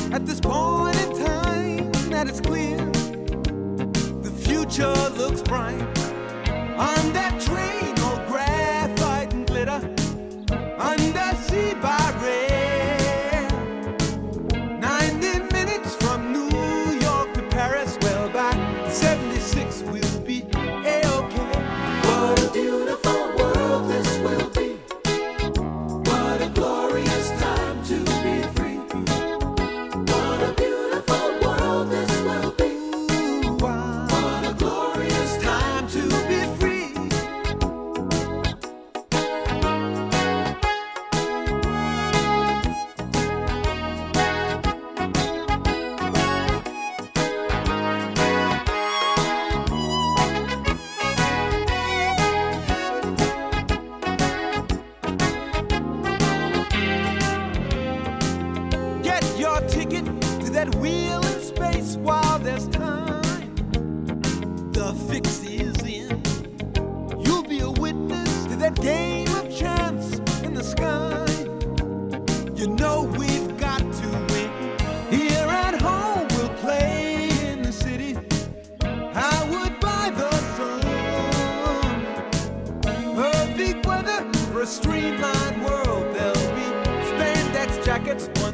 At this point in time, that it's clear, the future looks bright. On that train, all graphite and glitter, undersea by rail. 90 minutes from New York to Paris. Well, by 76 we'll be A-OK. What a beautiful world this will be. What a glorious time to be free. What a beautiful world this will be. What a glorious time to be free. Get your ticket to that wheel in space while there's time. The fix is in. You'll be a witness to that game of chance in the sky. You know we've got to win. Here at home we'll play in the city. I would buy the sun. Perfect weather for a streamlined world. There'll be spandex jackets.